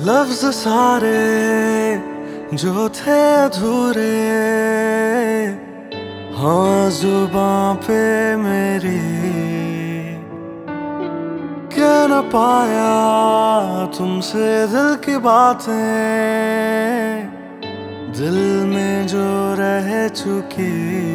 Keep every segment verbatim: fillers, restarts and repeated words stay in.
लफ्ज सारे जो थे अधूरे, हाँ जुबां पे मेरी कह न पाया तुमसे दिल की बातें, दिल में जो रह चुकी।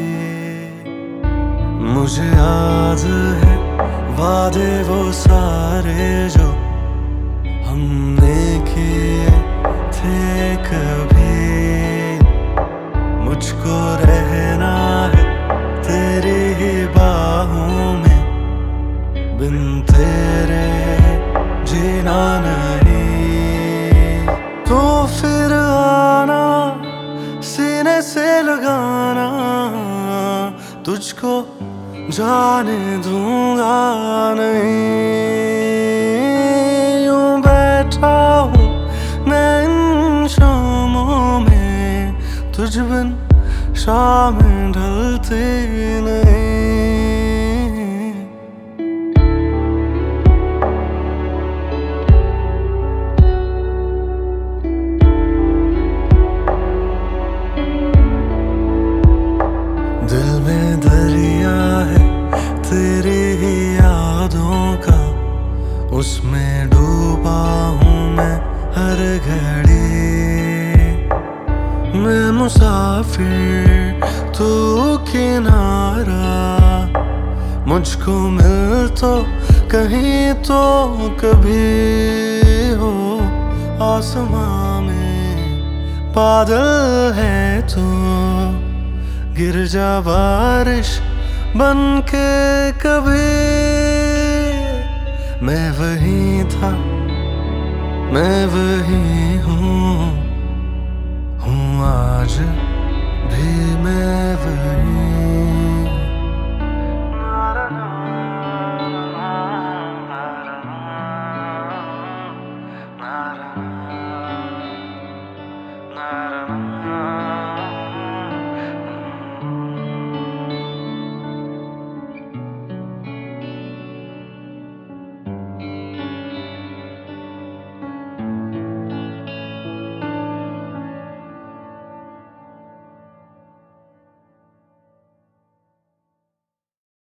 मुझे याद है वादे वो सारे जो हमने किए थे कभी। मुझको रहना है तेरी ही बाहों में, बिन तेरे जीना नहीं। तो फिर आना सीने से लगाना, तुझको जाने दूंगा नहीं। यूं बैठा हूँ मैं इन शामों में, तुझ बिन शाम ढलती नहीं। दिल में दरिया है तेरी ही यादों का, उसमें डूबा हूँ मैं हर घड़ी। मैं मुसाफिर तू किनारा, मुझको मिल तो कहीं तो कभी हो। आसमां में बादल है तो गिर जा बारिश बन के कभी। मैं वही था मैं वही हूँ, हूँ आज भी मैं वही।